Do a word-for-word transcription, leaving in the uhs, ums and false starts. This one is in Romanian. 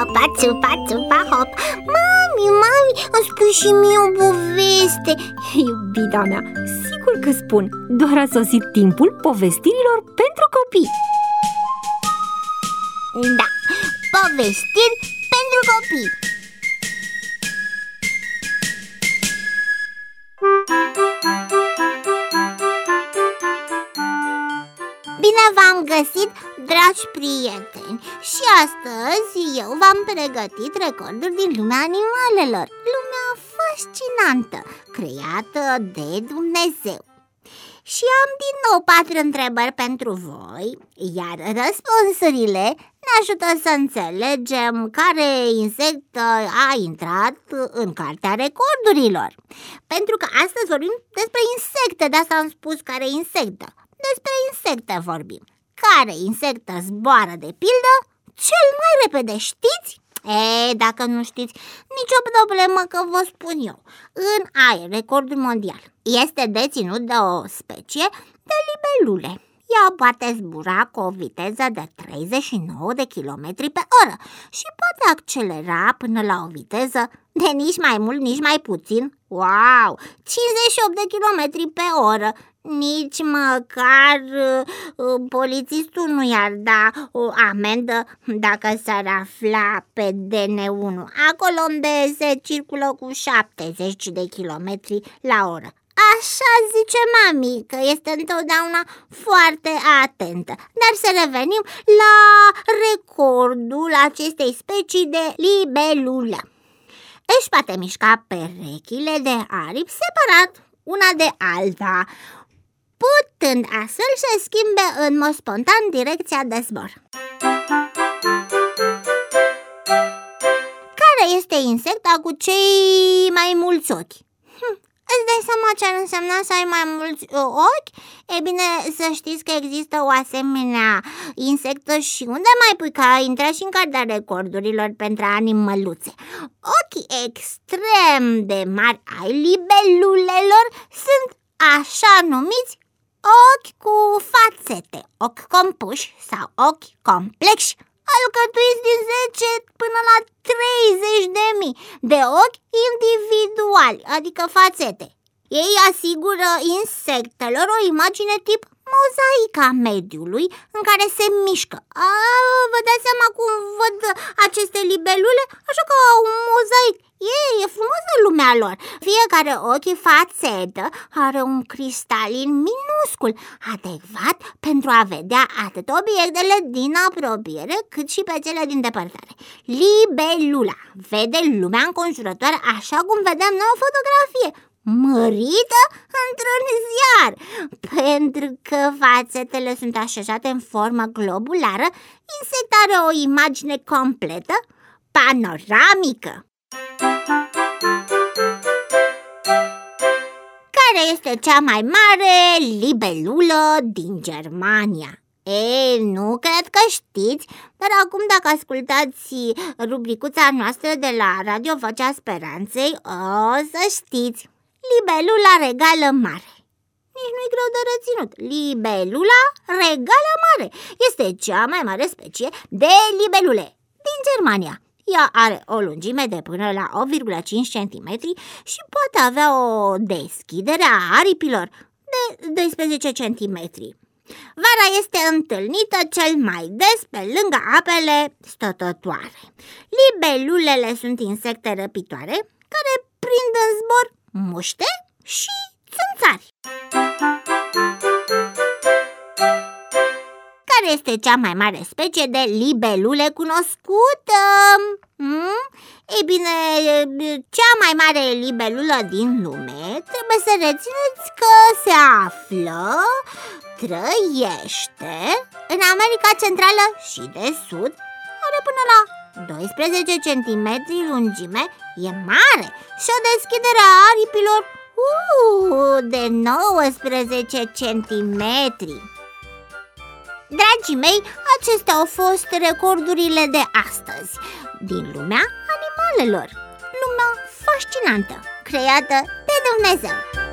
țupa, țupa, țupa, hop. Mami, mami, îmi spui și mie o poveste. Iubita mea, sigur că spun. Doar a sosit timpul povestirilor pentru copii. Da, povestiri pentru copii. Bine v-am găsit, dragi prieteni. Și astăzi eu v-am pregătit recorduri din lumea animalelor. Lumea fascinantă, creată de Dumnezeu. Și am din nou patru întrebări pentru voi, iar răspunsurile ne ajută să înțelegem care insect a intrat în cartea recordurilor. Pentru că astăzi vorbim despre insecte, de asta am spus care insectă. Despre insecte vorbim. Care insectă zboară de pildă cel mai repede, știți? E, dacă nu știți, nicio problemă că vă spun eu. În aer, recordul mondial este deținut de o specie de libelule. Ea poate zbura cu o viteză de treizeci și nouă de kilometri pe oră și poate accelera până la o viteză de nici mai mult, nici mai puțin. Wow! cincizeci și opt de kilometri pe oră. Nici măcar uh, polițistul nu i-ar da o amendă dacă s-ar afla pe D N unu, acolo unde se circulă cu șaptezeci de kilometri la oră. Așa zice mami, că este întotdeauna foarte atentă. Dar să revenim la recordul acestei specii de libelulă. Își poate mișca perechile de aripi separat una de alta, putând astfel să schimbe în mod spontan direcția de zbor. Care este insecta cu cei mai mulți ochi? Hm, îți dai seama ce ar însemna să ai mai mulți ochi? E bine, să știți că există o asemenea insectă și unde mai pui, că a intrat și în cartea recordurilor pentru animăluțe. Ochii extrem de mari ai libelulelor sunt așa numiți ochi cu fațete, ochi compuși sau ochi complexi, alcătuiți din zece până la treizeci de mii de ochi individuali, adică fațete. Ei asigură insectelor o imagine tip mozaica mediului în care se mișcă. A, vă dați seama cum văd aceste libelule? Așa ca un mozaic. E, e frumosă lumea lor. Fiecare ochi fațetă are un cristalin minuscul, adecvat pentru a vedea atât obiectele din apropiere cât și pe cele din depărtare. Libelula vede lumea înconjurătoare așa cum vedem noi o fotografie, mărită într-un ziar. Pentru că fațetele sunt așezate în formă globulară, insecta are o imagine completă, panoramică. Care este cea mai mare libelulă din Germania? Ei, nu cred că știți, dar acum dacă ascultați rubricuța noastră de la Radio Vocea Speranței, o să știți. Libelula regală mare. Nici nu-i greu de reținut. Libelula regală mare este cea mai mare specie de libelule din Germania. Ea are o lungime de până la opt virgulă cinci centimetri și poate avea o deschidere a aripilor de doisprezece centimetri. Vara este întâlnită cel mai des pe lângă apele stătătoare. Libelulele sunt insecte răpitoare care prind în zbor muște și țânțari. Care este cea mai mare specie de libelule cunoscută? Hmm? Ei bine, cea mai mare libelulă din lume, trebuie să rețineți că se află, trăiește în America Centrală și de Sud, are până la doisprezece centimetri lungime, e mare și o deschidere a aripilor uh, de nouăsprezece centimetri. Dragii mei, acestea au fost recordurile de astăzi din lumea animalelor, lumea fascinantă, creată de Dumnezeu.